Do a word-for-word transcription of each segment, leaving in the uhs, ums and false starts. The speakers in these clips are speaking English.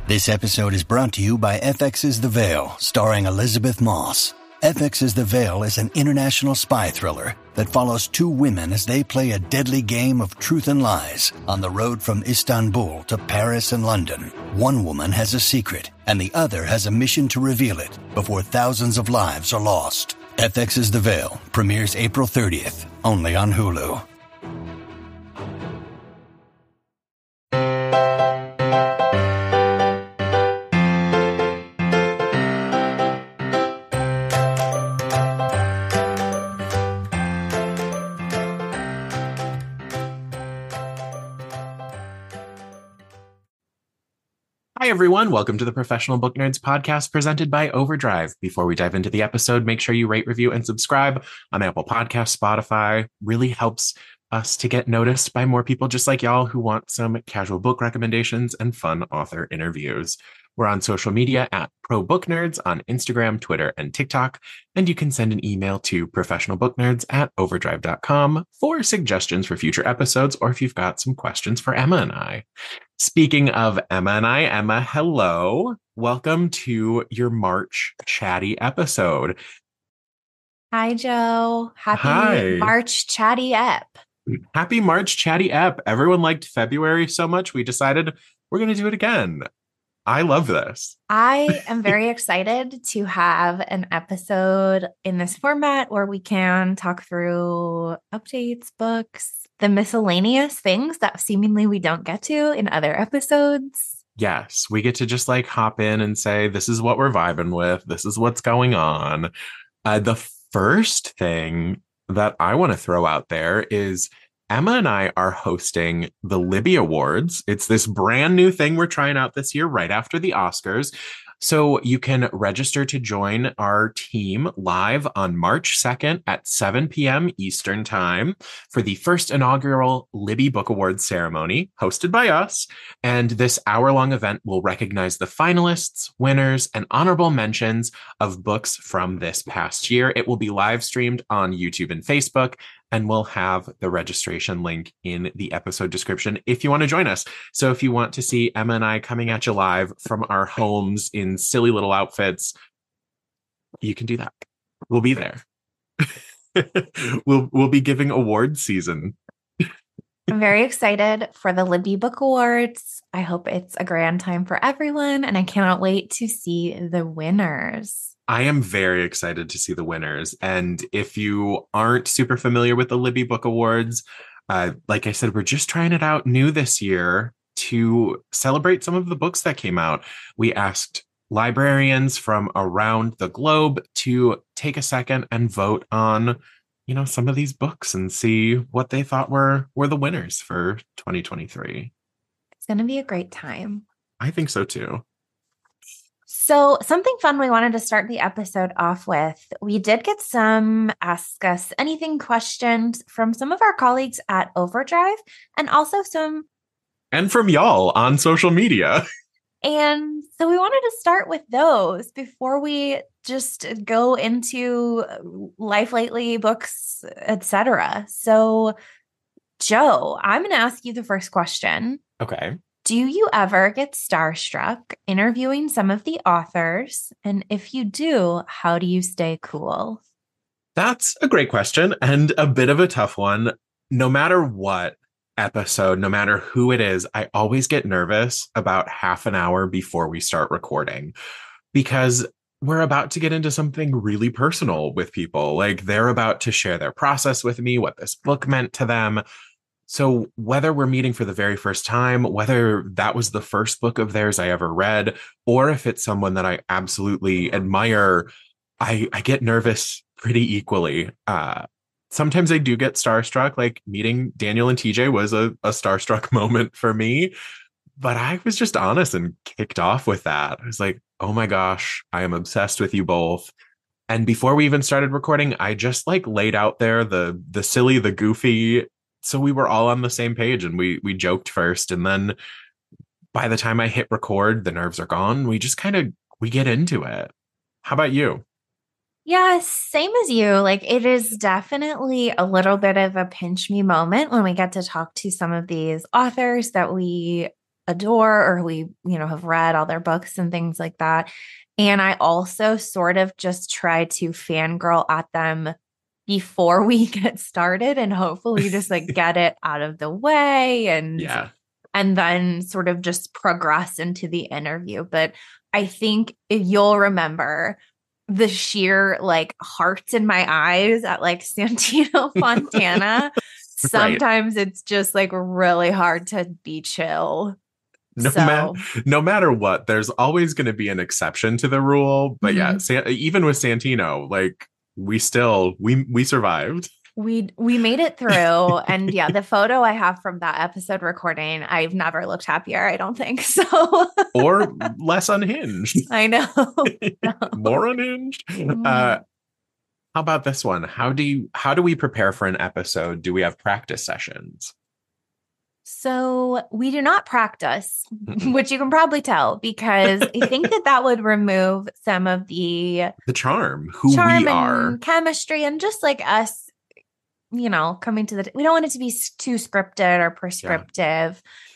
This episode is brought to you by F X's The Veil, starring Elizabeth Moss. F X's The Veil is an international spy thriller that follows two women as they play a deadly game of truth and lies on the road from Istanbul to Paris and London. One woman has a secret, and the other has a mission to reveal it before thousands of lives are lost. F X's The Veil premieres April thirtieth, only on Hulu. Hi, everyone. Welcome to the Professional Book Nerds podcast presented by Overdrive. Before we dive into the episode, make sure you rate, review, and subscribe on Apple Podcasts, Spotify. Really helps us to get noticed by more people just like y'all who want some casual book recommendations and fun author interviews. We're on social media at Pro Book Nerds on Instagram, Twitter, and TikTok. And you can send an email to professionalbooknerds at overdrive dot com for suggestions for future episodes, or if you've got some questions for Emma and I. Speaking of Emma and I, Emma, hello. Welcome to your March chatty episode. Hi, Joe. Happy Hi. March chatty ep. Happy March chatty ep. Everyone liked February so much, we decided we're going to do it again. I love this. I am very excited to have an episode in this format where we can talk through updates, books, the miscellaneous things that seemingly we don't get to in other episodes. Yes, we get to just like hop in and say, this is what we're vibing with. This is what's going on. Uh, the first thing that I want to throw out there is Emma and I are hosting the Libby Awards. It's this brand new thing we're trying out this year right after the Oscars. So you can register to join our team live on March second at seven p.m. Eastern Time for the first inaugural Libby Book Awards ceremony hosted by us. And this hour-long event will recognize the finalists, winners, and honorable mentions of books from this past year. It will be live streamed on YouTube and Facebook, and we'll have the registration link in the episode description if you want to join us. So if you want to see Emma and I coming at you live from our homes in silly little outfits, you can do that. We'll be there. we'll we'll be giving awards season. I'm very excited for the Libby Book Awards. I hope it's a grand time for everyone, and I cannot wait to see the winners. I am very excited to see the winners. And if you aren't super familiar with the Libby Book Awards, uh, like I said, we're just trying it out new this year to celebrate some of the books that came out. We asked librarians from around the globe to take a second and vote on, you know, some of these books and see what they thought were, were the winners for twenty twenty-three. It's going to be a great time. I think so too. So something fun we wanted to start the episode off with. We did get some Ask Us Anything questions from some of our colleagues at Overdrive, and also some... And from y'all on social media. And so we wanted to start with those before we just go into life lately, books, et cetera. So, Joe, I'm going to ask you the first question. Okay. Do you ever get starstruck interviewing some of the authors? And if you do, how do you stay cool? That's a great question and a bit of a tough one. No matter what episode, no matter who it is, I always get nervous about half an hour before we start recording because we're about to get into something really personal with people. Like they're about to share their process with me, what this book meant to them. So whether we're meeting for the very first time, whether that was the first book of theirs I ever read, or if it's someone that I absolutely admire, I, I get nervous pretty equally. Uh, sometimes I do get starstruck, like meeting Daniel and T J was a, a starstruck moment for me. But I was just honest and kicked off with that. I was like, oh my gosh, I am obsessed with you both. And before we even started recording, I just like laid out there the the silly, the goofy. So we were all on the same page and we we joked first. And then by the time I hit record, the nerves are gone. We just kind of, we get into it. How about you? Yeah, same as you. Like, it is definitely a little bit of a pinch me moment when we get to talk to some of these authors that we adore or who we, you know, have read all their books and things like that. And I also sort of just try to fangirl at them before we get started and hopefully just like get it out of the way and Yeah. and then sort of just progress into the interview. But I think if you'll remember the sheer like hearts in my eyes at like Santino Fontana. Sometimes right. It's just like really hard to be chill. No, so. ma- no matter what, there's always going to be an exception to the rule. But mm-hmm. yeah, San- even with Santino, like we still, we we survived. We we made it through. And yeah, the photo I have from that episode recording, I've never looked happier, I don't think. So or less unhinged. I know. No. More unhinged. Mm. Uh, how about this one? How do you how do we prepare for an episode? Do we have practice sessions? So we do not practice, mm-hmm. which you can probably tell because I think that that would remove some of the the charm, who charm we are, and chemistry, and just like us. You know, coming to the, we don't want it to be too scripted or prescriptive. Yeah.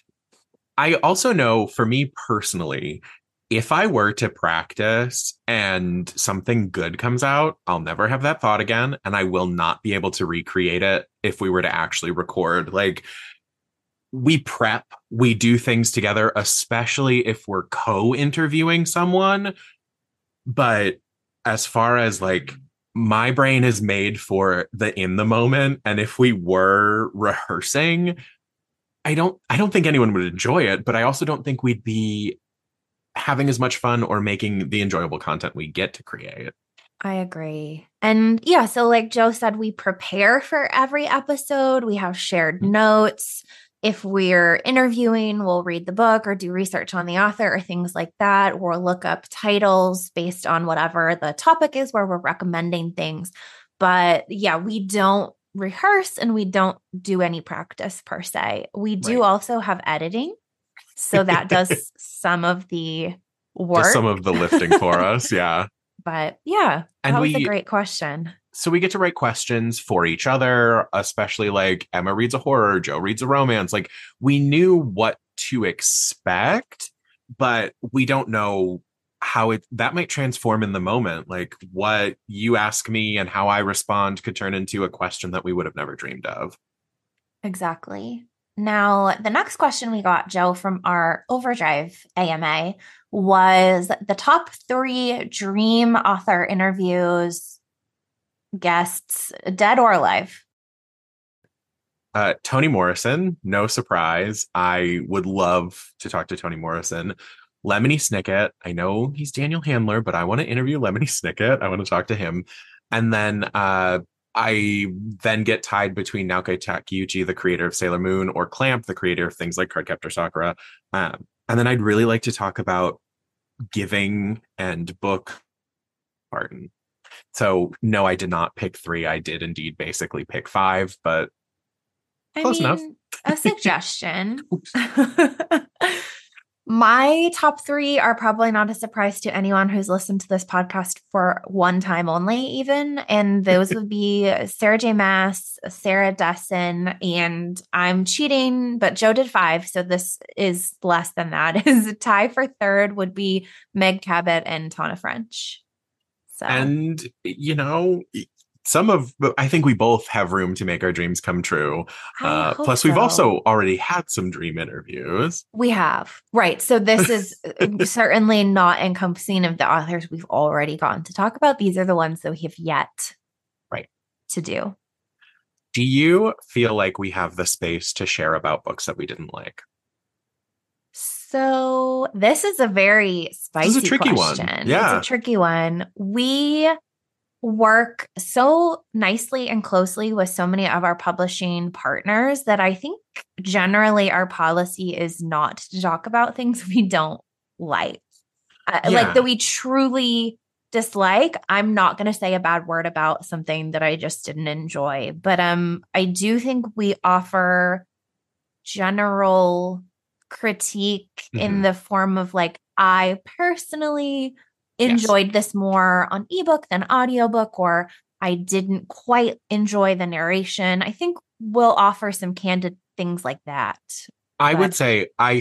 I also know for me personally, if I were to practice and something good comes out, I'll never have that thought again. And I will not be able to recreate it if we were to actually record. Like we prep, we do things together, especially if we're co-interviewing someone. But as far as like, my brain is made for the in the moment. And if we were rehearsing, I don't I don't think anyone would enjoy it, but I also don't think we'd be having as much fun or making the enjoyable content we get to create. I agree. And yeah, so like Joe said, we prepare for every episode. We have shared mm-hmm. notes. If we're interviewing, we'll read the book or do research on the author or things like that, or look up titles based on whatever the topic is where we're recommending things. But yeah, we don't rehearse and we don't do any practice per se. We do right. also have editing. So that does some of the work. Just some of the lifting for us. Yeah. But yeah, and that we, was a great question. So we get to write questions for each other, especially like Emma reads a horror, Joe reads a romance. Like we knew what to expect, but we don't know how it that might transform in the moment. Like what you ask me and how I respond could turn into a question that we would have never dreamed of. Exactly. Now, the next question we got, Joe, from our Overdrive A M A was the top three dream author interviews, guests, dead or alive. Uh, Toni Morrison, no surprise. I would love to talk to Toni Morrison. Lemony Snicket, I know he's Daniel Handler, but I want to interview Lemony Snicket. I want to talk to him. And then uh, I then get tied between Naoki Takeuchi, the creator of Sailor Moon, or Clamp, the creator of things like Cardcaptor Sakura. Um, and then I'd really like to talk about giving and book pardon. So no, I did not pick three. I did indeed basically pick five, but I close mean, enough. A suggestion. My top three are probably not a surprise to anyone who's listened to this podcast for one time only, even. And those would be Sarah J. Maas, Sarah Dessen, and I'm cheating, but Joe did five. So this is less than that. Is a tie for third would be Meg Cabot and Tana French. So. And, you know, some of, I think we both have room to make our dreams come true. Uh, plus, so. We've also already had some dream interviews. We have. Right. So this is certainly not encompassing of the authors we've already gotten to talk about. These are the ones that we have yet right. to do. Do you feel like we have the space to share about books that we didn't like? So this is a very spicy this is a tricky question. One. Yeah. It's a tricky one. We work so nicely and closely with so many of our publishing partners that I think generally our policy is not to talk about things we don't like. Uh, yeah. Like that we truly dislike. I'm not going to say a bad word about something that I just didn't enjoy, but um, I do think we offer general critique mm-hmm. in the form of like, I personally enjoyed yes. this more on ebook than audiobook, or I didn't quite enjoy the narration. I think we'll offer some candid things like that. I but- would say I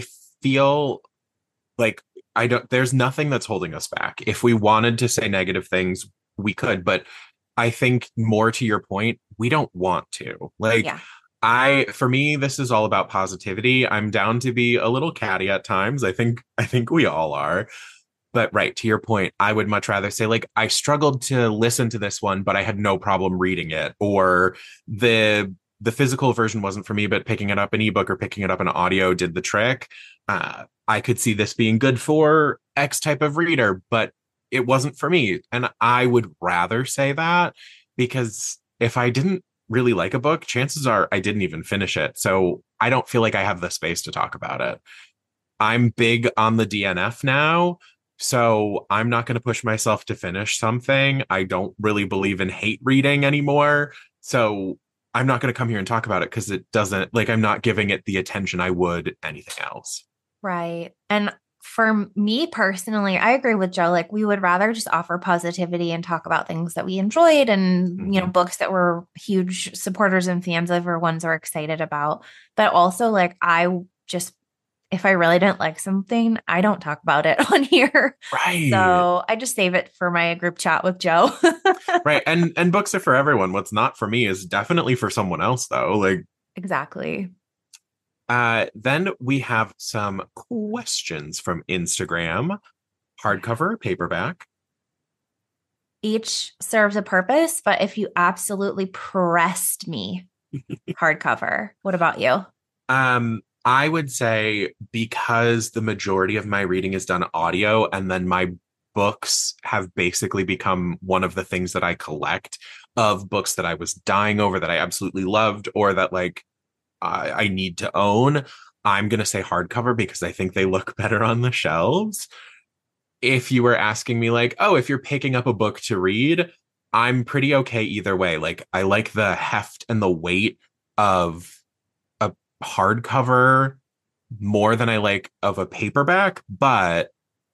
feel like I don't, there's nothing that's holding us back. If we wanted to say negative things, we could, but I think more to your point, we don't want to. Like, Yeah. I, for me, this is all about positivity. I'm down to be a little catty at times. I think, I think we all are. But right, to your point, I would much rather say, like, I struggled to listen to this one, but I had no problem reading it. Or the the physical version wasn't for me, but picking it up an ebook or picking it up an audio did the trick. Uh, I could see this being good for X type of reader, but it wasn't for me. And I would rather say that, because if I didn't really like a book, chances are I didn't even finish it. So I don't feel like I have the space to talk about it. I'm big on the D N F now. So I'm not going to push myself to finish something. I don't really believe in hate reading anymore. So I'm not going to come here and talk about it because it doesn't, like, I'm not giving it the attention I would anything else. Right. And for me personally, I agree with Joe. Like, we would rather just offer positivity and talk about things that we enjoyed and, mm-hmm. you know, books that we're huge supporters and fans of, or ones we're excited about. But also, like, I just, if I really didn't like something, I don't talk about it on here. Right. So I just save it for my group chat with Joe. Right. And and books are for everyone. What's not for me is definitely for someone else, though. Like, exactly. Uh, then we have some questions from Instagram. Hardcover, paperback. Each serves a purpose, but if you absolutely pressed me, hardcover. What about you? Um, I would say, because the majority of my reading is done audio, and then my books have basically become one of the things that I collect of books that I was dying over, that I absolutely loved, or that, like, I, I need to own. I'm going to say hardcover because I think they look better on the shelves. If you were asking me, like, oh, if you're picking up a book to read, I'm pretty okay either way. Like, I like the heft and the weight of a hardcover more than I like of a paperback, but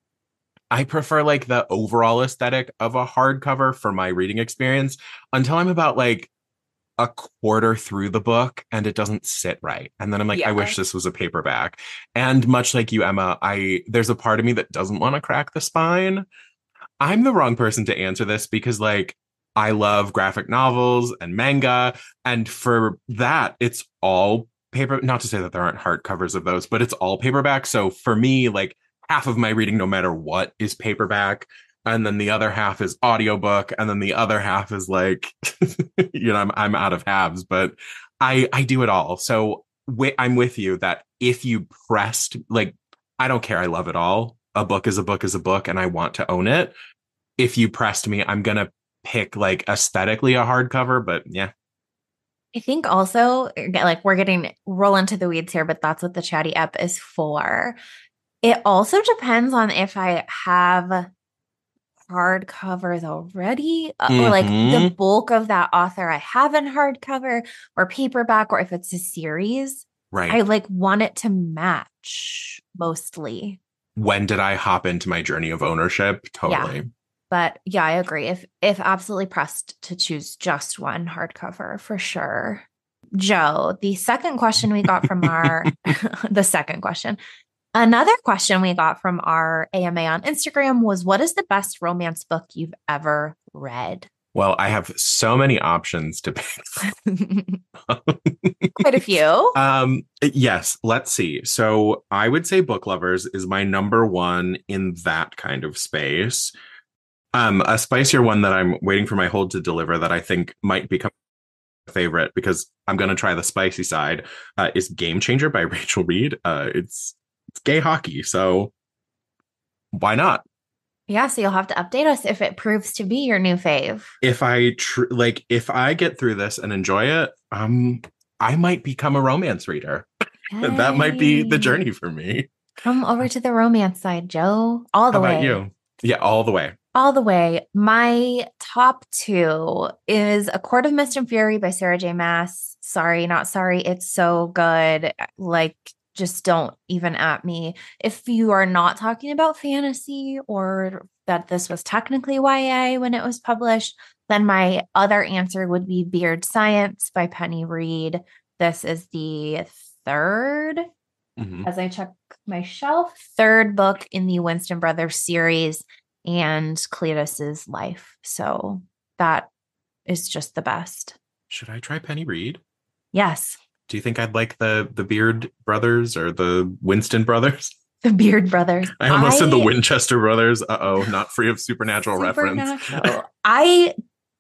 I prefer, like, the overall aesthetic of a hardcover for my reading experience until I'm about, like, a quarter through the book and it doesn't sit right. And then I'm like, yeah. I wish this was a paperback. And much like you, Emma, I there's a part of me that doesn't want to crack the spine. I'm the wrong person to answer this because, like, I love graphic novels and manga. And for that, it's all paper. Not to say that there aren't hardcovers of those, but it's all paperback. So for me, like, half of my reading, no matter what, is paperback. And then the other half is audiobook. And then the other half is, like, you know, I'm I'm out of halves, but I I do it all. So w- I'm with you that if you pressed, like, I don't care. I love it all. A book is a book is a book, and I want to own it. If you pressed me, I'm going to pick, like, aesthetically a hardcover, but yeah. I think also, like, we're getting roll into the weeds here, but that's what the Chatty app is for. It also depends on if I have hardcovers already, mm-hmm. or like the bulk of that author I have in hardcover or paperback, or if it's a series, right? I, like, want it to match mostly. When did I hop into my journey of ownership? Totally. Yeah. But yeah, I agree. If if absolutely pressed to choose just one hardcover, for sure. Joe, the second question we got from our the second question. Another question we got from our A M A on Instagram was, what is the best romance book you've ever read? Well, I have so many options to pick. Quite a few. Um, yes, let's see. So I would say Book Lovers is my number one in that kind of space. Um, a spicier one that I'm waiting for my hold to deliver that I think might become a favorite because I'm going to try the spicy side uh, is Game Changer by Rachel Reed. Uh, it's It's gay hockey, so why not? Yeah, so you'll have to update us if it proves to be your new fave. If I tr- like, if I get through this and enjoy it, um, I might become a romance reader. Hey. That might be the journey for me. Come over to the romance side, Joe. All the How way. About you? Yeah, all the way. All the way. My top two is A Court of Mist and Fury by Sarah J. Maas. Sorry, not sorry. It's so good. Like, just don't even at me. If you are not talking about fantasy or that this was technically Y A when it was published, then my other answer would be Beard Science by Penny Reed. This is the third Mm-hmm. As I check my shelf, third book in the Winston Brothers series and Cletus's life. So that is just the best. Should I try Penny Reed? Yes. Do you think I'd like the the Beard brothers or the Winston brothers? The Beard brothers. I almost I, said the Winchester brothers. Uh-oh, not free of supernatural, supernatural. reference. I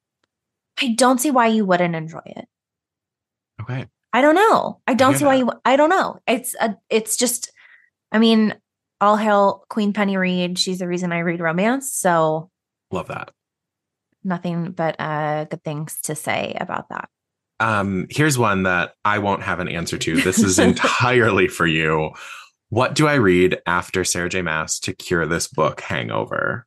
I don't see why you wouldn't enjoy it. Okay. I don't know. I don't I see why that. you I don't know. It's a it's just I mean, all hail Queen Penny Reed. She's the reason I read romance. So love that. Nothing but uh good things to say about that. Um, here's one that I won't have an answer to. This is entirely for you. What do I read after Sarah J. Maas to cure this book hangover?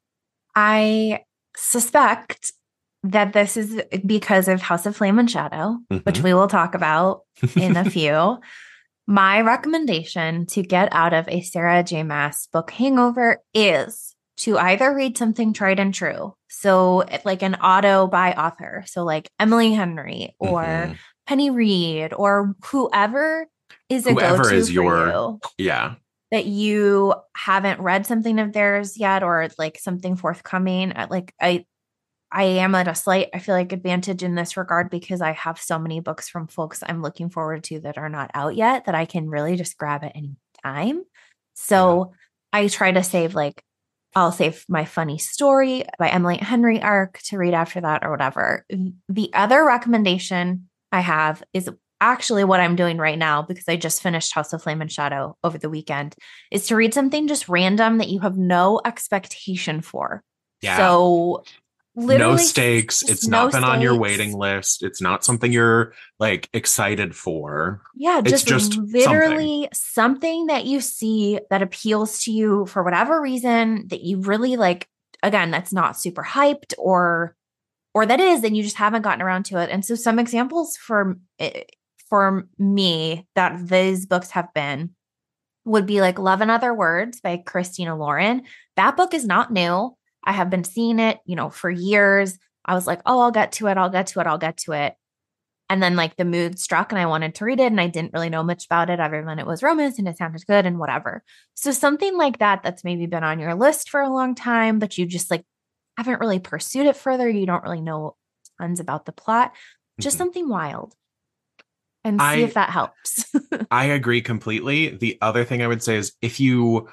I suspect that this is because of House of Flame and Shadow, mm-hmm. which we will talk about in a few. My recommendation to get out of a Sarah J. Maas book hangover is to either read something tried and true. So like an auto by author. So like Emily Henry or mm-hmm. Penny Reed or whoever is a whoever go-to is for your, you. Yeah. That you haven't read something of theirs yet or like something forthcoming. Like I, I am at a slight, I feel like advantage in this regard because I have so many books from folks I'm looking forward to that are not out yet that I can really just grab at any time. So yeah. I try to save like, I'll save my funny story by Emily Henry arc to read after that or whatever. The other recommendation I have is actually what I'm doing right now because I just finished House of Flame and Shadow over the weekend is to read something just random that you have no expectation for. Yeah. So literally no stakes. It's no not been stakes. on your waiting list. It's not something you're like excited for. Yeah, just, it's just literally something. something that you see that appeals to you for whatever reason that you really like. Again, that's not super hyped or or that is, and you just haven't gotten around to it. And so some examples for for me that these books have been would be like Love and Other Words by Christina Lauren. That book is not new. I have been seeing it, you know, for years. I was like, oh, I'll get to it. I'll get to it. I'll get to it. And then like the mood struck and I wanted to read it and I didn't really know much about it other than it was romance and it sounded good and whatever. So something like that, that's maybe been on your list for a long time, but you just like haven't really pursued it further. You don't really know tons about the plot, just mm-hmm. something wild. And see I, if that helps. I agree completely. The other thing I would say is if you,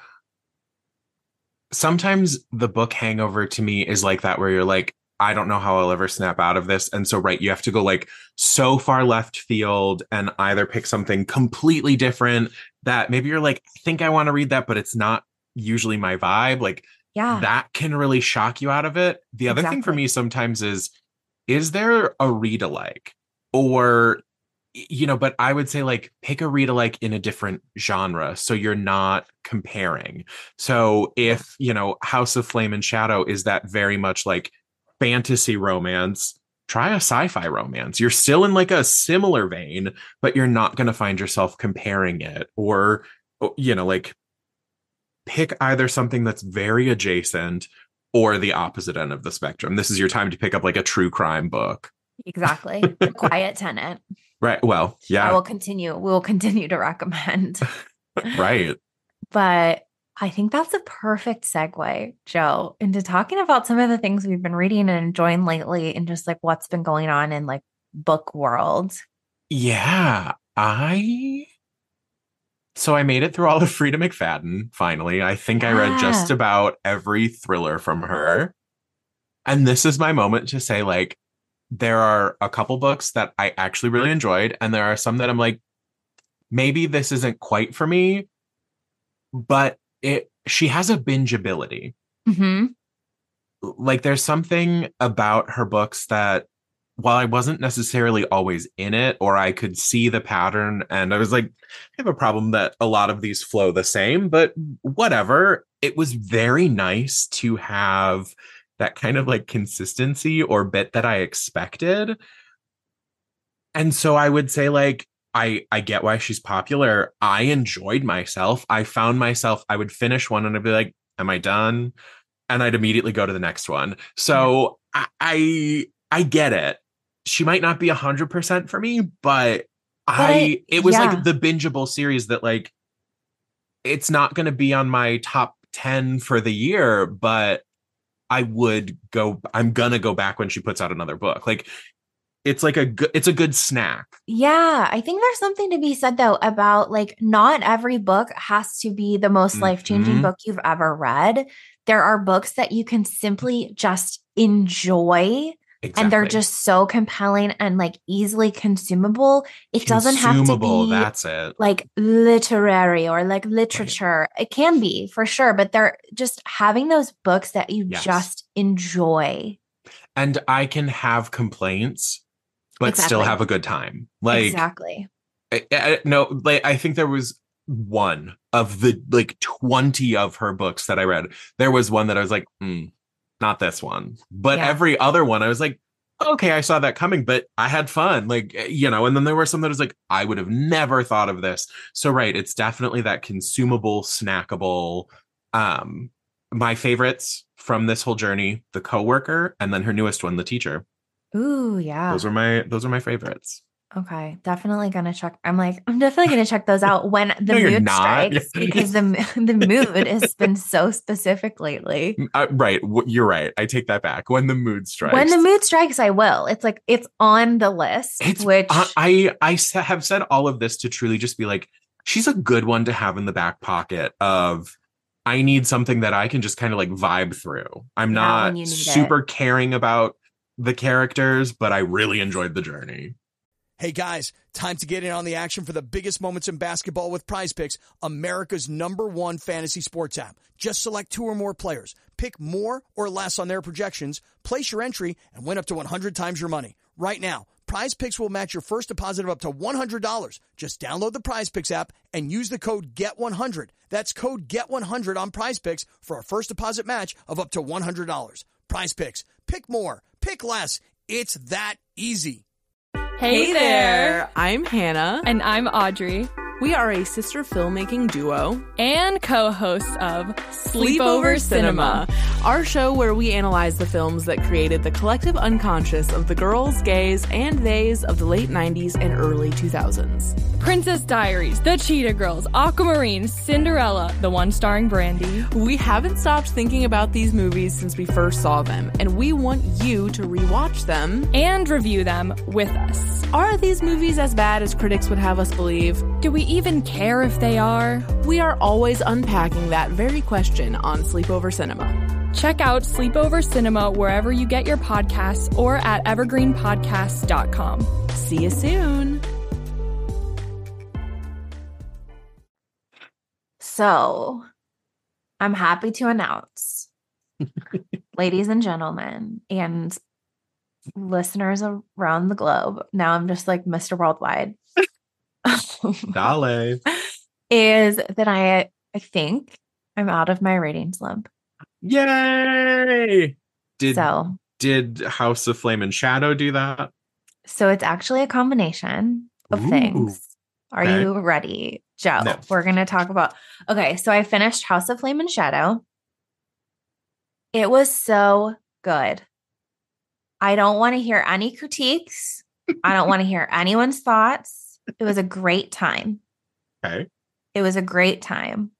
sometimes the book hangover to me is like that, where you're like, I don't know how I'll ever snap out of this. And so, right, you have to go like so far left field and either pick something completely different that maybe you're like, I think I want to read that, but it's not usually my vibe. Like yeah, that can really shock you out of it. The other exactly. thing for me sometimes is, is there a read alike or you know, but I would say like pick a read alike in a different genre. So you're not comparing. So if, you know, House of Flame and Shadow is that very much like fantasy romance, try a sci-fi romance. You're still in like a similar vein, but you're not going to find yourself comparing it or, you know, like pick either something that's very adjacent or the opposite end of the spectrum. This is your time to pick up like a true crime book. Exactly. The Quiet Tenant. Right. Well, yeah. I will continue. We will continue to recommend. Right. But I think that's a perfect segue, Joe, into talking about some of the things we've been reading and enjoying lately and just like what's been going on in like book world. Yeah. I So I made it through all of Frida McFadden, finally. I think yeah. I read just about every thriller from her. And this is my moment to say, like, there are a couple books that I actually really enjoyed, and there are some that I'm like, maybe this isn't quite for me, but it she has a binge ability. Mm-hmm. Like, there's something about her books that, while I wasn't necessarily always in it, or I could see the pattern, and I was like, I have a problem that a lot of these flow the same, but whatever. It was very nice to have that kind of like consistency or bit that I expected. And so I would say, like, I, I get why she's popular. I enjoyed myself. I found myself, I would finish one and I'd be like, am I done? And I'd immediately go to the next one. So yeah. I, I, I get it. She might not be a hundred percent for me, but, but I, it was yeah. like the bingeable series that like, it's not going to be on my top ten for the year, but I would go, I'm going to go back when she puts out another book. Like, it's like a good, it's a good snack. Yeah. I think there's something to be said though about like, not every book has to be the most Mhm. life-changing book you've ever read. There are books that you can simply just enjoy. Exactly. And they're just so compelling and like easily consumable. It doesn't have to Consumable, be that's it. like literary or like literature. It can be for sure, but they're just having those books that you Yes. just enjoy. And I can have complaints, but still Exactly. have a good time. Like, Exactly. I, I, no, like I think there was one of the like twenty of her books that I read. There was one that I was like, hmm, not this one. But Yeah. every other one, I was like, okay, I saw that coming, but I had fun. Like, you know, and then there were some that was like, I would have never thought of this. So, right, it's definitely that consumable, snackable. Um, my favorites from this whole journey, The Coworker, and then her newest one, The Teacher. Ooh, yeah. Those are my those are my favorites. Okay, definitely gonna check. I'm like, I'm definitely gonna check those out when the No, you're mood not. strikes because the the mood has been so specific lately. Uh, right, w- you're right. I take that back. When the mood strikes. When the mood strikes, I will. It's like it's on the list, It's which I I, I s- have said all of this to truly just be like, she's a good one to have in the back pocket of. I need something that I can just kind of like vibe through. I'm Yeah, not when you need super caring about the characters, but I really enjoyed the journey. Hey guys, time to get in on the action for the biggest moments in basketball with Prize Picks, America's number one fantasy sports app. Just select two or more players, pick more or less on their projections, place your entry, and win up to one hundred times your money. Right now, Prize Picks will match your first deposit of up to one hundred dollars. Just download the Prize Picks app and use the code get one hundred. That's code get one hundred on Prize Picks for a first deposit match of up to one hundred dollars. Prize Picks. Pick more. Pick less. It's that easy. Hey, Hey there. there! I'm Hannah. And I'm Audrey. We are a sister filmmaking duo And co-hosts of Sleepover Cinema, our show where we analyze the films that created the collective unconscious of the girls, gays, and theys of the late nineties and early two thousands. Princess Diaries, The Cheetah Girls, Aquamarine, Cinderella, the one starring Brandy. We haven't stopped thinking about these movies since we first saw them, and we want you to rewatch them. And review them with us. Are these movies as bad as critics would have us believe? Do we even care if they are? We are always unpacking that very question on Sleepover Cinema. Check out Sleepover Cinema wherever you get your podcasts or at evergreen podcasts dot com. See you soon! So I'm happy to announce, ladies and gentlemen, and listeners around the globe. Now I'm just like Mister Worldwide. Dale. Is that I I think I'm out of my rating slump. Yay! Did So did House of Flame and Shadow do that? so it's actually a combination of Ooh. things. Are Okay. you ready, Joe? No. We're gonna talk about okay, so I finished House of Flame and Shadow. It was so good. I don't want to hear any critiques. I don't want to hear anyone's thoughts. It was a great time. Okay. It was a great time.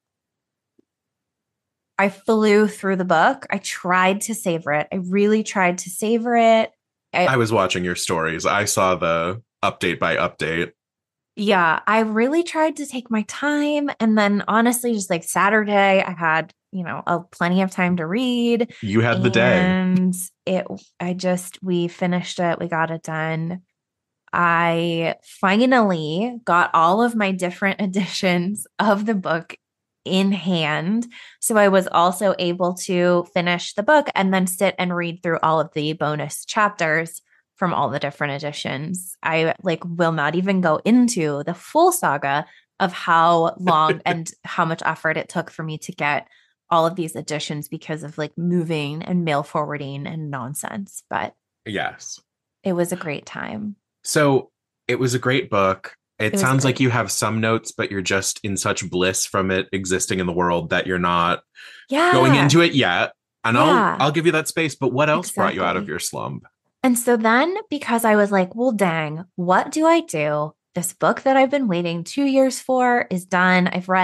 I flew through the book. I tried to savor it. I really tried to savor it. I, I was watching your stories. I saw the update by update. yeah, I really tried to take my time. And then honestly, just like Saturday, I had, you know, a plenty of time to read. You had the day. And it, I just, we finished it. We got it done. I finally got all of my different editions of the book in hand. So I was also able to finish the book and then sit and read through all of the bonus chapters from all the different editions. I like will not even go into the full saga of how long and how much effort it took for me to get all of these editions because of like moving and mail forwarding and nonsense. But Yes. it was a great time. So it was a great book. It, It was sounds like great. you have some notes, but you're just in such bliss from it existing in the world that you're not Yeah. going into it yet. And Yeah. I'll I'll give you that space. But what else brought you out of Exactly. your slump? And so then, because I was like, well, dang, what do I do? This book that I've been waiting two years for is done. I've read it.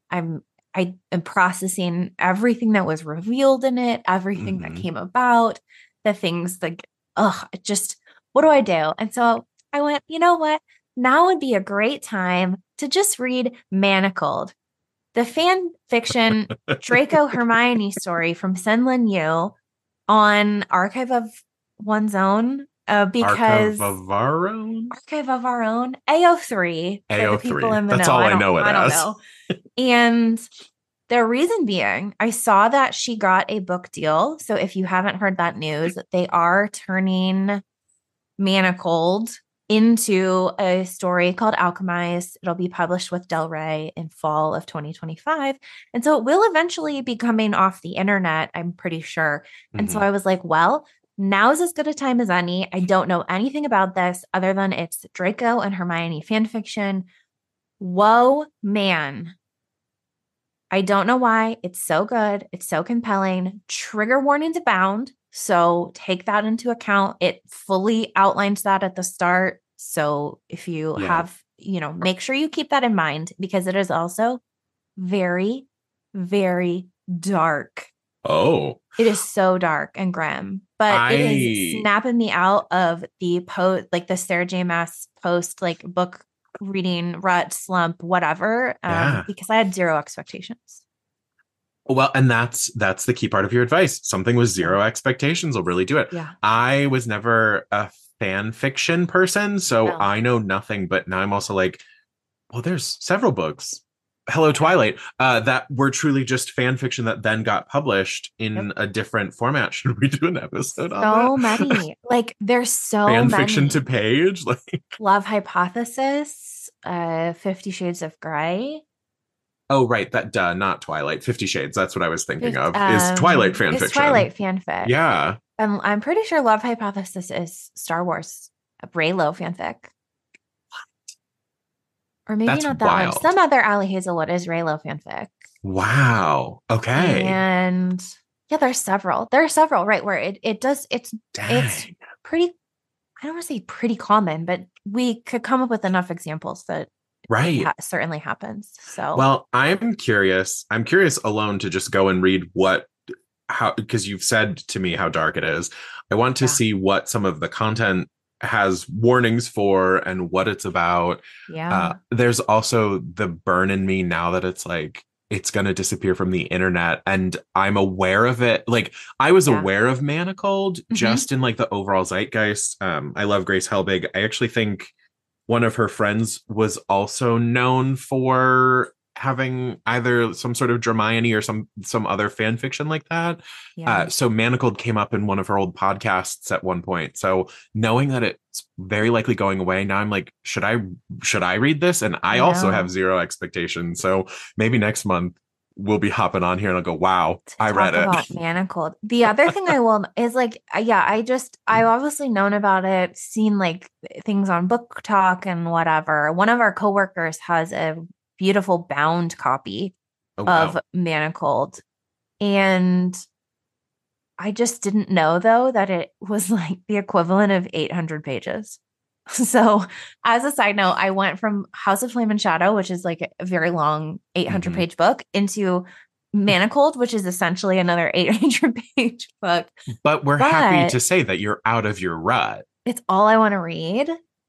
I'm I am processing everything that was revealed in it, everything Mhm. that came about, the things like, ugh, it just, what do I do? And so I went, you know what? Now would be a great time to just read Manacled, the fan fiction Draco Hermione story from Senlin Yu on Archive of One's Own. Uh, because Archive of Our Own? Archive of Our Own, A O three for the people A O three. in the That's know. all I don't, know it I don't as. know. And the reason being, I saw that she got a book deal. So if you haven't heard that news, they are turning Manacled into a story called Alchemized. It'll be published with Del Rey in fall of twenty twenty-five. And so it will eventually be coming off the internet, I'm pretty sure. And so Mhm. I was like, well, now's as good a time as any. I don't know anything about this other than it's Draco and Hermione fan fiction. Whoa, man. I don't know why. It's so good. It's so compelling. Trigger warnings abound. So take that into account. It fully outlines that at the start. So if you Yeah. have, you know, make sure you keep that in mind because it is also very, very dark. Oh. It is so dark and grim, but it I- is snapping me out of the post, like the Sarah J. Maas post, like book reading rut slump, whatever, um, Yeah. because I had zero expectations. Well, and that's that's the key part of your advice. Something with zero expectations will really do it. Yeah. I was never a fan fiction person, so No. I know nothing, but now I'm also like, well, there's several books. Hello, Twilight, uh, that were truly just fan fiction that then got published in Yep. a different format. Should we do an episode So on that? many. Like there's so fan many. fiction to page? Like, Love Hypothesis, uh, Fifty Shades of Grey. oh, right, that duh, not Twilight. Fifty Shades. That's what I was thinking Fif- of. um, is Twilight fan it's fiction? Twilight fanfic. Yeah. And I'm pretty sure Love Hypothesis is Star Wars Reylo fanfic. Or maybe That's not that wild. one. Some other Ali Hazelwood is Reylo fanfic. Wow. Okay. And yeah, there's several. There are several, right? Where it, it does, it's Dang. it's pretty, I don't want to say pretty common, but we could come up with enough examples that Right. it ha- certainly happens. So Well, I'm curious. I'm curious alone to just go and read what, how, because you've said to me how dark it is. I want to Yeah. see what some of the content has warnings for and what it's about. yeah. Uh, there's also the burn in me now that it's like, it's going to disappear from the internet. And I'm aware of it. Like I was Yeah. aware of Manacled Mhm. just in like the overall zeitgeist. Um, I love Grace Helbig. I actually think one of her friends was also known for having either some sort of Hermione or some some other fan fiction like that. yeah. Uh, so Manacled came up in one of her old podcasts at one point. So knowing that it's very likely going away, now I'm like, should I should I read this? And I I also know. have zero expectations. So maybe next month we'll be hopping on here and I'll go, wow, to I talk read it. about Manacled. The other thing I will is like, uh, yeah, I just I've obviously known about it, seen like things on Book Talk and whatever. One of our coworkers has a beautiful bound copy Oh, wow. of Manacled, and I just didn't know though that it was like the equivalent of eight hundred pages. So, as a side note, I went from House of Flame and Shadow, which is like a very long eight hundred Mhm. page book, into Manacled, which is essentially another eight hundred page book. But we're happy But- to say that you're out of your rut. It's all I want to read.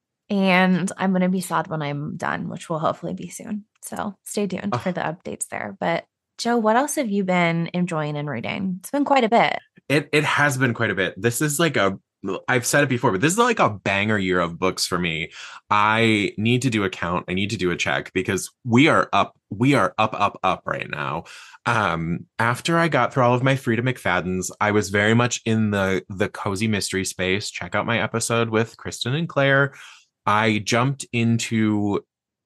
And I'm going to be sad when I'm done, which will hopefully be soon. So stay tuned Oh. for the updates there. But Joe, what else have you been enjoying and reading? It's been quite a bit. It it has been quite a bit. This is like a I've said it before, but this is like a banger year of books for me. I need to do a count. I need to do a check because we are up, we are up, up, up right now. Um, after I got through all of my Frida McFadden's, I was very much in the the cozy mystery space. Check out my episode with Kristen and Claire. I jumped into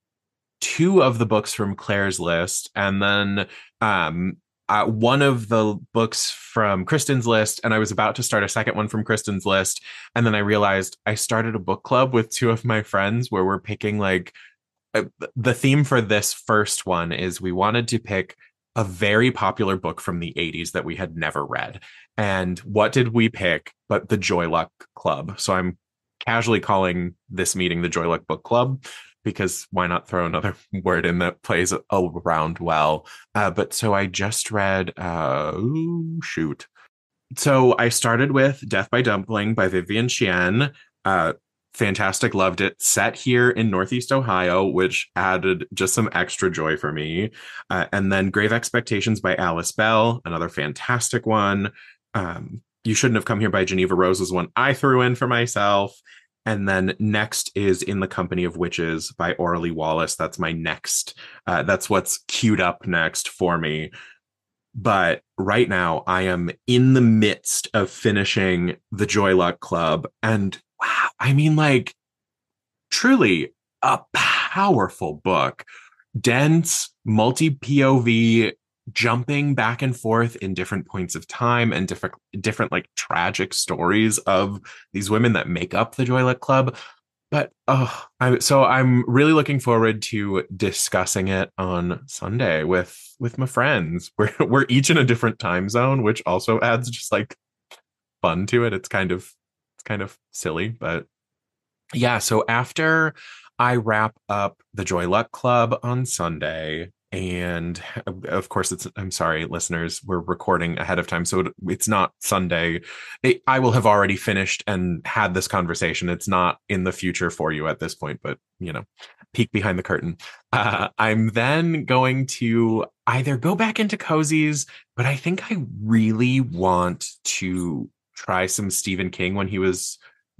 two of the books from Claire's list, and then um Uh, one of the books from Kristen's list, and I was about to start a second one from Kristen's list. And then I realized I started a book club with two of my friends where we're picking like uh, the theme for this first one is we wanted to pick a very popular book from the eighties that we had never read. And what did we pick but the Joy Luck Club? So I'm casually calling this meeting the Joy Luck Book Club. because why not throw another word in that plays around well? Uh, but so I just read, uh, ooh, shoot. So I started with Death by Dumpling by Vivian Chien. Uh, fantastic, loved it. Set here in Northeast Ohio, which added just some extra joy for me. Uh, and then Grave Expectations by Alice Bell, another fantastic one. Um, You Shouldn't Have Come Here by Geneva Rose was one I threw in for myself. And then next is In the Company of Witches by Orly Wallace. That's my next. Uh, that's what's queued up next for me. But right now I am in the midst of finishing The Joy Luck Club. And wow, I mean, like, truly a powerful book. Dense, multi-P O V, jumping back and forth in different points of time and different, different like tragic stories of these women that make up the Joy Luck Club. But oh, I, so I'm really looking forward to discussing it on Sunday with with my friends. We're we're each in a different time zone, which also adds just like fun to it. It's kind of it's kind of silly, but yeah. So after I wrap up the Joy Luck Club on Sunday, and of course, it's, I'm sorry, listeners, we're recording ahead of time, so it, it's not Sunday. It, I will have already finished and had this conversation. It's not in the future for you at this point, but, you know, peek behind the curtain. Uh, I'm then going to either go back into cozies, but I think I really want to try some Stephen King when he was,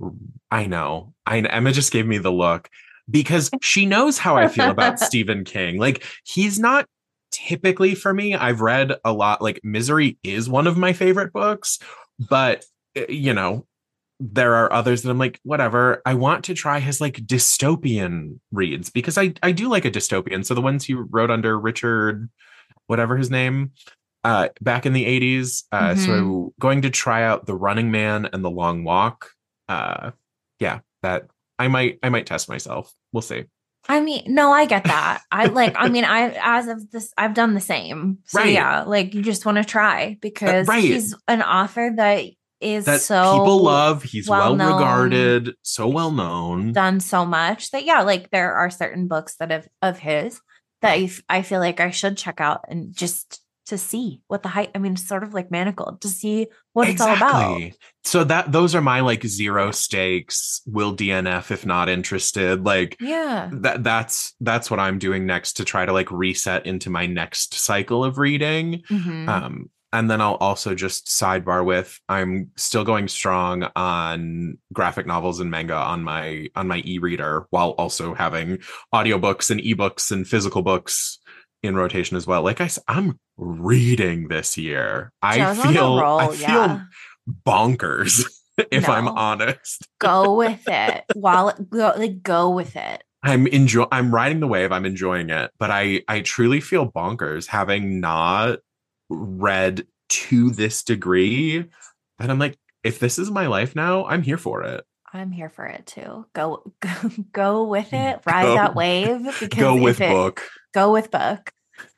I know, I, Emma just gave me the look. Because she knows how I feel about Stephen King. Like, he's not typically for me. I've read a lot. Like, Misery is one of my favorite books. But, you know, there are others that I'm like, whatever. I want to try his, like, dystopian reads. Because I, I do like a dystopian. So the ones he wrote under Richard, whatever his name, uh, back in the eighties. Uh, mm-hmm. So going to try out The Running Man and The Long Walk. Uh, yeah, that... I might I might test myself. We'll see. I mean, no, I get that. I like, I mean, I, as of this, I've done the same. So right. yeah, like you just want to try because uh, right. he's an author that is that so people love. He's well, well regarded, so he's well known, done so much that, yeah, like there are certain books that have of his that I, I feel like I should check out and just to see what the hype, I mean, sort of like Manacled, to see what exactly. it's all about. So that those are my like zero stakes, will D N F if not interested. Like, yeah, that that's that's what I'm doing next to try to like reset into my next cycle of reading. Mm-hmm. Um, and then I'll also just sidebar with I'm still going strong on graphic novels and manga on my on my e-reader while also having audiobooks and ebooks and physical books in rotation as well. Like I said, I'm reading this year. I feel roll, I feel yeah. bonkers if no. I'm honest. Go with it. While go like go with it. I'm enjoy I'm riding the wave. I'm enjoying it, but I I truly feel bonkers having not read to this degree that I'm like, if this is my life now, I'm here for it. I'm here for it too. Go go, go with it. Ride go, that wave. Because go with it, book. Go with book.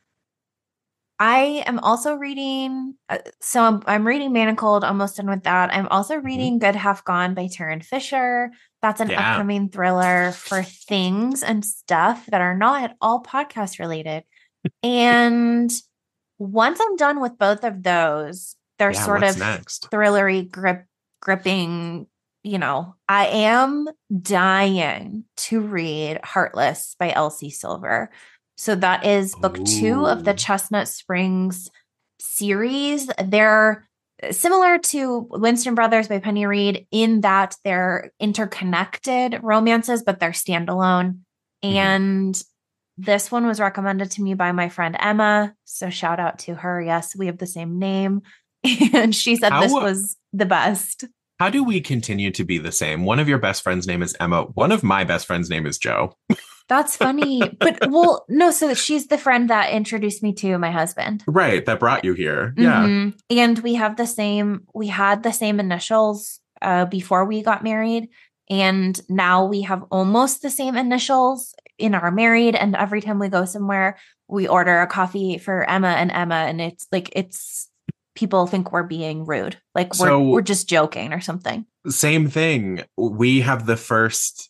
I am also reading. Uh, so I'm, I'm reading Manacled. Almost done with that. I'm also reading mm-hmm. Good Half Gone by Taryn Fisher. That's an yeah. upcoming thriller for things and stuff that are not at all podcast related. And once I'm done with both of those, they're yeah, sort of next? thrillery, grip, gripping. You know, I am dying to read Heartless by Elsie Silver. So that is book Ooh. two of the Chestnut Springs series. They're similar to Winston Brothers by Penny Reed in that they're interconnected romances, but they're standalone. Mm-hmm. And this one was recommended to me by my friend Emma. So shout out to her. Yes, we have the same name. And she said How? this was the best. How do we continue to be the same? One of your best friends' name is Emma. One of my best friends' name is Joe. That's funny. But, well, no, so she's the friend that introduced me to my husband. Right. That brought you here. Yeah. Mm-hmm. And we have the same, we had the same initials uh, before we got married. And now we have almost the same initials in our married. And every time we go somewhere, we order a coffee for Emma and Emma. And it's like, it's, people think we're being rude. Like we're, so, we're just joking or something. Same thing. We have the first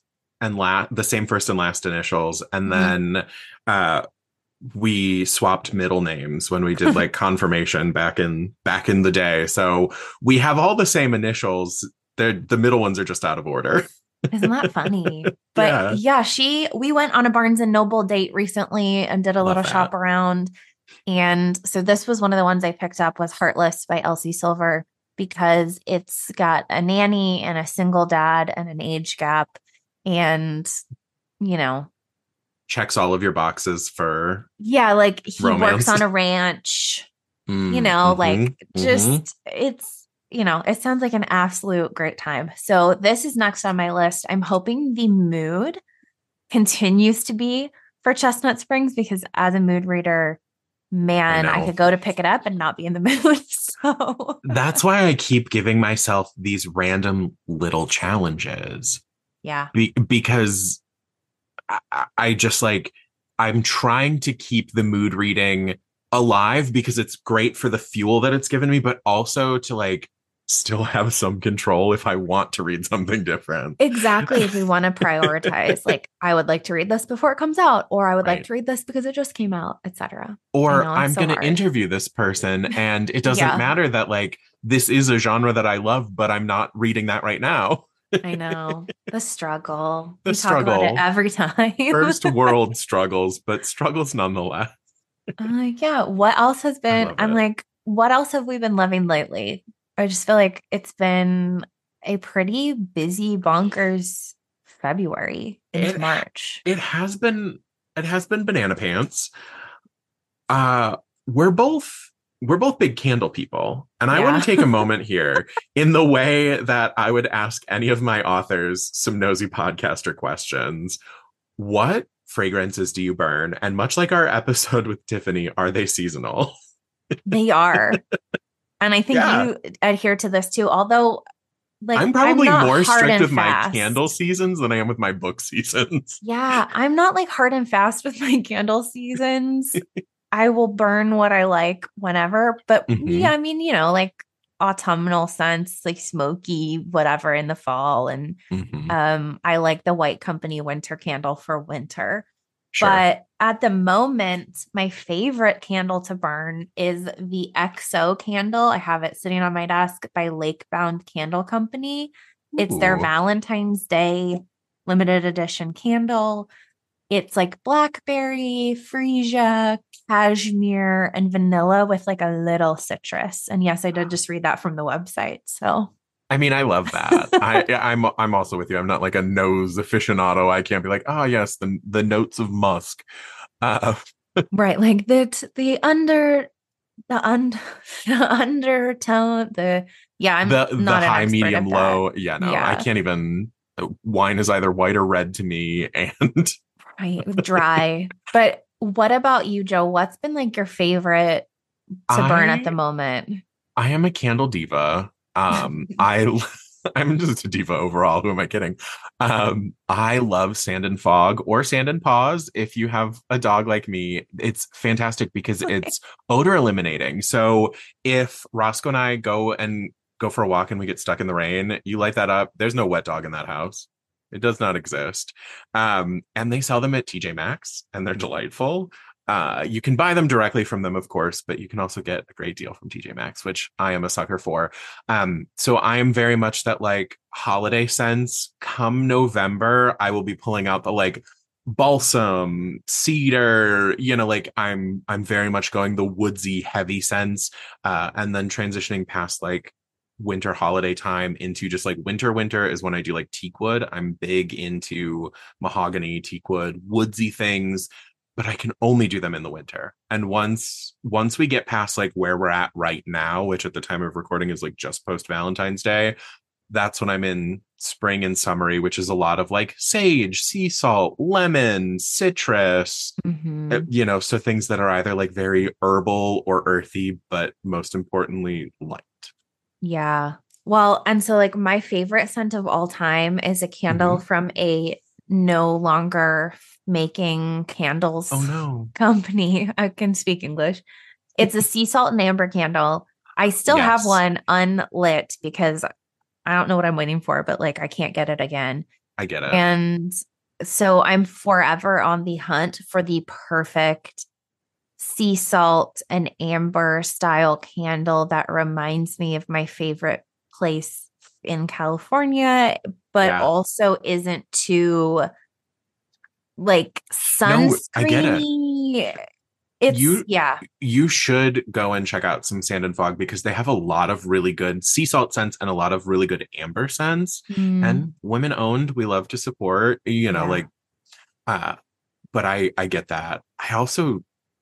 and la- the same first and last initials. And Mhm. then uh, we swapped middle names when we did like confirmation back in back in the day. So we have all the same initials. They're, the middle ones are just out of order. Isn't that funny? But Yeah. yeah, she, we went on a Barnes and Noble date recently and did a Love little that. shop around. And so this was one of the ones I picked up was Heartless by Elsie Silver because it's got a nanny and a single dad and an age gap. And, you know, Checks all of your boxes for yeah, like he romance. works on a ranch, Mm, you know, mhm, like mhm. just it's, you know, it sounds like an absolute great time. So this is next on my list. I'm hoping the mood continues to be for Chestnut Springs because as a mood reader, man, I, know. could go to pick it up and not be in the mood. So That's why I keep giving myself these random little challenges. yeah. Be- because I-, I just like, I'm trying to keep the mood reading alive because it's great for the fuel that it's given me, but also to like still have some control if I want to read something different. Exactly. If we want to prioritize, like I would like to read this before it comes out, or I would Right. like to read this because it just came out, et cetera. Or I know, it's I'm so going to hard. interview this person and it doesn't Yeah. matter that like this is a genre that I love, but I'm not reading that right now. I know. The struggle. The we talk about struggle. it every time. First world struggles, but struggles nonetheless. Uh, yeah. What else has been? love I'm it. like, what else have we been loving lately? I just feel like it's been a pretty busy, bonkers February into It- March. It has been it has been banana pants. Uh we're both we're both big candle people. And I Yeah. want to take a moment here in the way that I would ask any of my authors some nosy podcaster questions. What fragrances do you burn? And much like our episode with Tiffany, are they seasonal? They are. And I think Yeah. you adhere to this too. Although, like, I'm probably not more hard strict and with my fast. candle seasons than I am with my book seasons. Yeah, I'm not like hard and fast with my candle seasons. I will burn what I like whenever. But Mhm. yeah, I mean, you know, like autumnal scents, like smoky, whatever in the fall. And Mhm. um, I like the White Company winter candle for winter. Sure. But at the moment, my favorite candle to burn is the X O candle. I have it sitting on my desk by Lakebound Candle Company. It's their Ooh. Valentine's Day limited edition candle. It's like blackberry, freesia, cashmere, and vanilla with like a little citrus. And yes, I did just read that from the website. So I mean, I love that. I, I'm I'm also with you. I'm not like a nose aficionado. I can't be like, oh yes, the the notes of musk. Uh, right, like the the under the un the undertone, the yeah, I'm the not the an high, expert medium, at that. low. Yeah, no, Yeah. I can't even. Wine is either white or red to me, and Right, dry. But what about you, Joe? What's been like your favorite to burn I- at the moment? I am a candle diva. Um, I I'm just a diva overall. Who am I kidding? Um, I love Sand and Fog or Sand and Paws. If you have a dog like me, it's fantastic because it's odor eliminating. So if Roscoe and I go and go for a walk and we get stuck in the rain, you light that up. There's no wet dog in that house. It does not exist. Um, and they sell them at T J Maxx and they're delightful. Uh, you can buy them directly from them, of course, but you can also get a great deal from T J Maxx, which I am a sucker for. Um, so I am very much that like holiday sense. Come November, I will be pulling out the like balsam, cedar, you know, like I'm I'm very much going the woodsy, heavy sense, uh, and then transitioning past like winter holiday time into just like winter winter is when I do like teakwood. I'm big into mahogany, teakwood, woodsy things, but I can only do them in the winter. And once once we get past like where we're at right now, which at the time of recording is like just post Valentine's Day, that's when I'm in spring and summery, which is a lot of like sage, sea salt, lemon, citrus, Mhm. uh, you know, so things that are either like very herbal or earthy, but most importantly, light. Yeah. Well, and so like my favorite scent of all time is a candle Mm-hmm. from a no longer making candles Oh no. company. I can speak English. It's a sea salt and amber candle. I still have Yes. one unlit because I don't know what I'm waiting for, but like I can't get it again. I get it. And so I'm forever on the hunt for the perfect sea salt and amber style candle that reminds me of my favorite place in California, but Yeah. also isn't too like No, I get it. sunscreeny. It's You- yeah. You should go and check out some Sand and Fog because they have a lot of really good sea salt scents and a lot of really good amber scents. Mm, And women owned, we love to support, you know, Yeah. like, uh, but I, I get that. I also,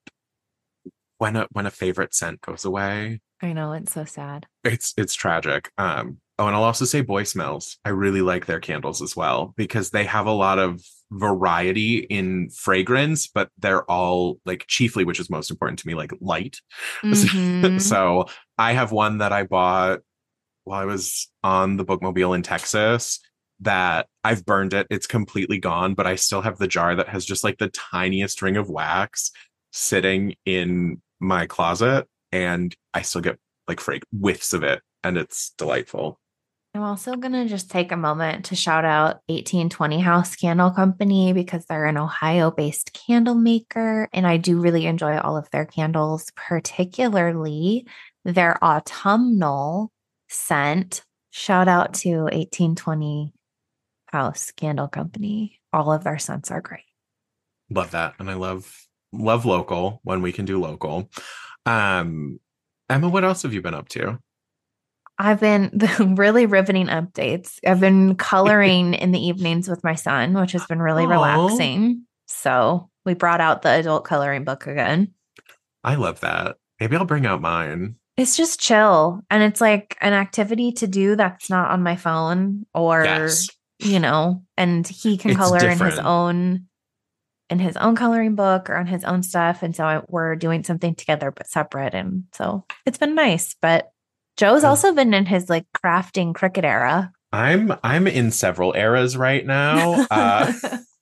when a, when a favorite scent goes away, I know, it's so sad. it's, it's tragic. Um, oh, and I'll also say Boy Smells. I really like their candles as well because they have a lot of variety in fragrance, but they're all like chiefly, which is most important to me, like light. Mhm. So I have one that I bought while I was on the bookmobile in Texas that I've burned it. It's completely gone, but I still have the jar that has just like the tiniest ring of wax sitting in my closet. And I still get like frag- whiffs of it. And it's delightful. I'm also going to just take a moment to shout out eighteen twenty House Candle Company because they're an Ohio-based candle maker, and I do really enjoy all of their candles, particularly their autumnal scent. Shout out to eighteen twenty House Candle Company. All of their scents are great. Love that. And I love, love local when we can do local. Um, Emma, what else have you been up to? I've been really riveting updates. I've been coloring in the evenings with my son, which has been really Aw. relaxing. So we brought out the adult coloring book again. I love that. Maybe I'll bring out mine. It's just chill. And it's like an activity to do that's not on my phone or, Yes. you know, and he can It's color in his different. own in his own coloring book or on his own stuff. And so I, we're doing something together, but separate. And so it's been nice, but Joe's also been in his like crafting Cricut era. I'm I'm in several eras right now. Uh,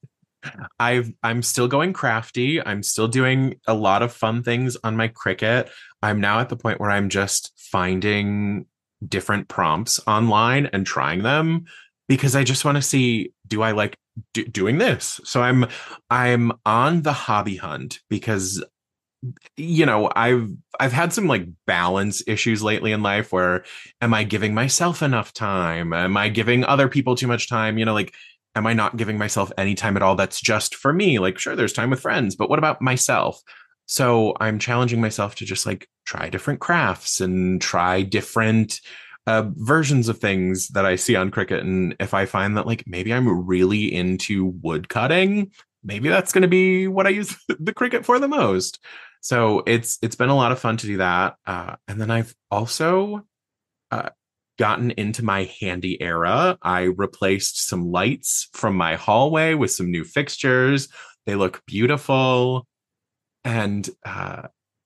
I've I'm still going crafty. I'm still doing a lot of fun things on my Cricut. I'm now at the point where I'm just finding different prompts online and trying them because I just want to see, do I like do, doing this? So I'm I'm on the hobby hunt because you know, I've I've had some like balance issues lately in life where am I giving myself enough time? Am I giving other people too much time? You know, like am I not giving myself any time at all that's just for me? Like sure, there's time with friends, but what about myself? So I'm challenging myself to just like try different crafts and try different uh, versions of things that I see on Cricut. And if I find that like maybe I'm really into wood cutting, maybe that's going to be what I use the Cricut for the most. So it's it's been a lot of fun to do that. Uh, and then I've also uh, gotten into my handy era. I replaced some lights from my hallway with some new fixtures. They look beautiful. And uh,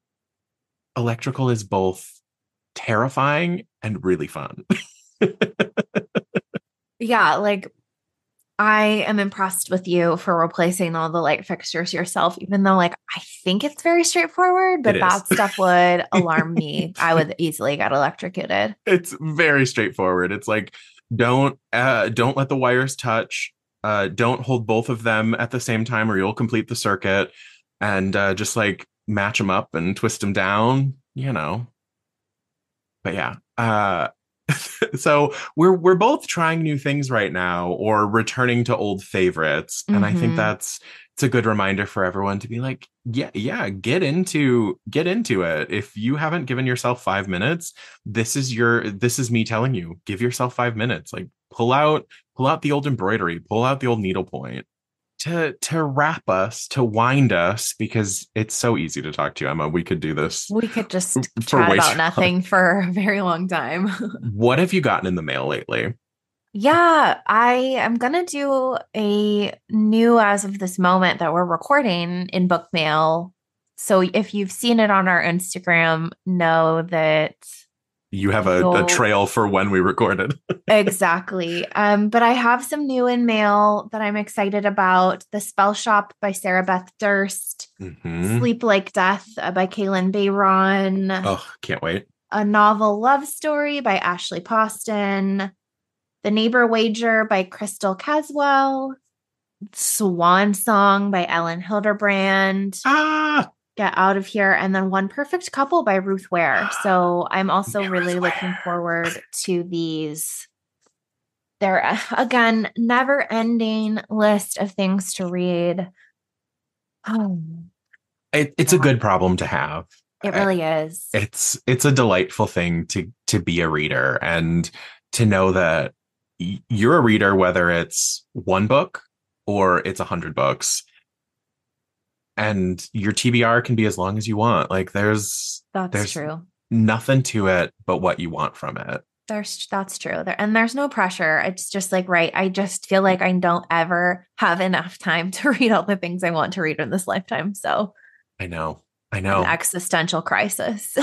electrical is both terrifying and really fun. Yeah, like I am impressed with you for replacing all the light fixtures yourself, even though like I think it's very straightforward, but It that is. stuff would alarm me. I would easily get electrocuted. It's very straightforward. It's like don't uh, don't let the wires touch. Uh, don't hold both of them at the same time, or you'll complete the circuit. And uh, just like match them up and twist them down. You know. But yeah. Uh, so we're we're both trying new things right now or returning to old favorites. And I think Mhm. that's it's a good reminder for everyone to be like, yeah, yeah, get into get into it. If you haven't given yourself five minutes, this is your this is me telling you, give yourself five minutes. Like pull out pull out the old embroidery, pull out the old needlepoint. To to wrap us, to wind us, because it's so easy to talk to you, Emma. We could do this. We could just For chat way about too nothing for a very long time. What have you gotten in the mail lately? Yeah, I am going to do a new as of this moment that we're recording in book mail. So if you've seen it on our Instagram, know that You have a, a You'll- trail for when we recorded. exactly. Um, but I have some new in mail that I'm excited about. The Spell Shop by Sarah Beth Durst, Mhm. Sleep Like Death uh, by Kaylin Bayron, Oh, can't wait. A Novel Love Story by Ashley Poston, The Neighbor Wager by Crystal Caswell, Swan Song by Ellen Hilderbrand. Ah, Get Out of Here. And then One Perfect Couple by Ruth Ware. So I'm also really looking forward to these. They're, again, never-ending list of things to read. Oh, it, it's yeah. a good problem to have. It really is. It's it's a delightful thing to to be a reader and to know that you're a reader, whether it's one book or it's a hundred books. And your T B R can be as long as you want. Like there's that's there's true. Nothing to it but what you want from it. There's that's true. There and there's no pressure. It's just like, right. I just feel like I don't ever have enough time to read all the things I want to read in this lifetime. So I know. I know. An existential crisis.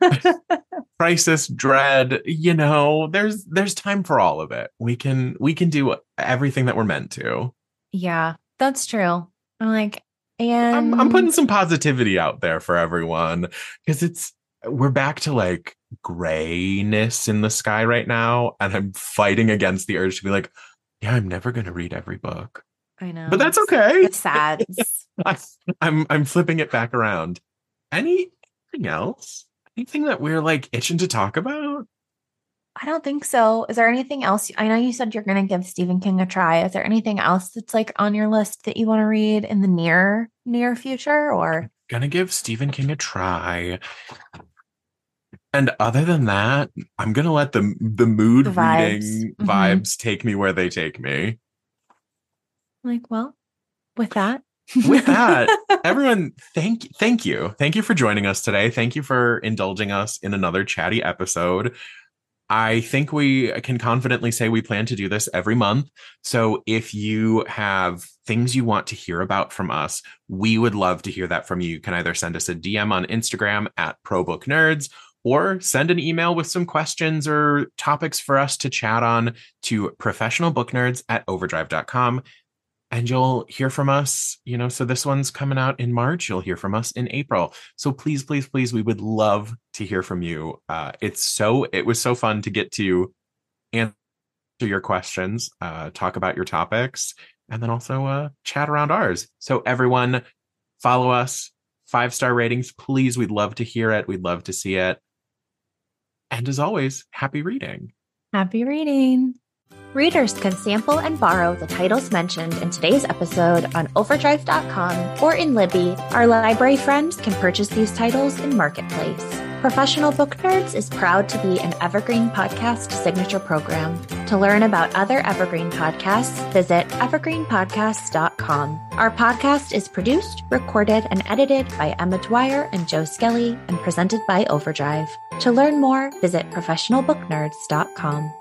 Crisis, dread, you know, there's there's time for all of it. We can we can do everything that we're meant to. Yeah, that's true. I'm like, and I'm, I'm putting some positivity out there for everyone because it's we're back to like grayness in the sky right now. And I'm fighting against the urge to be like, yeah, I'm never going to read every book. I know. But that's okay. It's sad. I'm I'm flipping it back around. Anything else? Anything that we're like itching to talk about? I don't think so. Is there anything else? I know you said you're going to give Stephen King a try. Is there anything else that's like on your list that you want to read in the near, near future or? Gonna give Stephen King a try. And other than that, I'm going to let the, the mood the vibes. reading mm-hmm. vibes take me where they take me. Like, well, with that. With that, everyone, thank thank you. Thank you for joining us today. Thank you for indulging us in another chatty episode. I think we can confidently say we plan to do this every month. So if you have things you want to hear about from us, we would love to hear that from you. You can either send us a D M on Instagram at ProBookNerds or send an email with some questions or topics for us to chat on to professionalbooknerds at overdrive dot com. And you'll hear from us, you know, so this one's coming out in March. You'll hear from us in April. So please, please, please, we would love to hear from you. Uh, it's so, it was so fun to get to answer your questions, uh, talk about your topics, and then also uh, chat around ours. So everyone follow us, five-star ratings, please. We'd love to hear it. We'd love to see it. And as always, happy reading. Happy reading. Readers can sample and borrow the titles mentioned in today's episode on overdrive dot com or in Libby. Our library friends can purchase these titles in Marketplace. Professional Book Nerds is proud to be an Evergreen Podcast signature program. To learn about other Evergreen podcasts, visit evergreen podcasts dot com. Our podcast is produced, recorded, and edited by Emma Dwyer and Joe Skelly and presented by Overdrive. To learn more, visit professional book nerds dot com.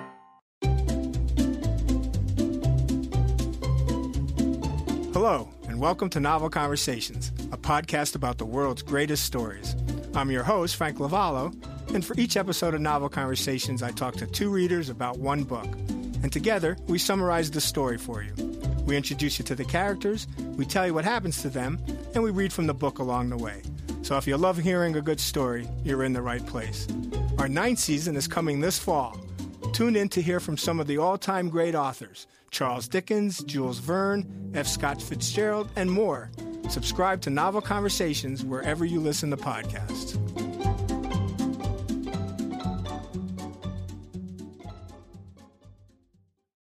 Hello, and welcome to Novel Conversations, a podcast about the world's greatest stories. I'm your host, Frank Lavallo, and for each episode of Novel Conversations, I talk to two readers about one book. And together, we summarize the story for you. We introduce you to the characters, we tell you what happens to them, and we read from the book along the way. So if you love hearing a good story, you're in the right place. Our ninth season is coming this fall. Tune in to hear from some of the all-time great authors, Charles Dickens, Jules Verne, F. Scott Fitzgerald, and more. Subscribe to Novel Conversations wherever you listen to podcasts.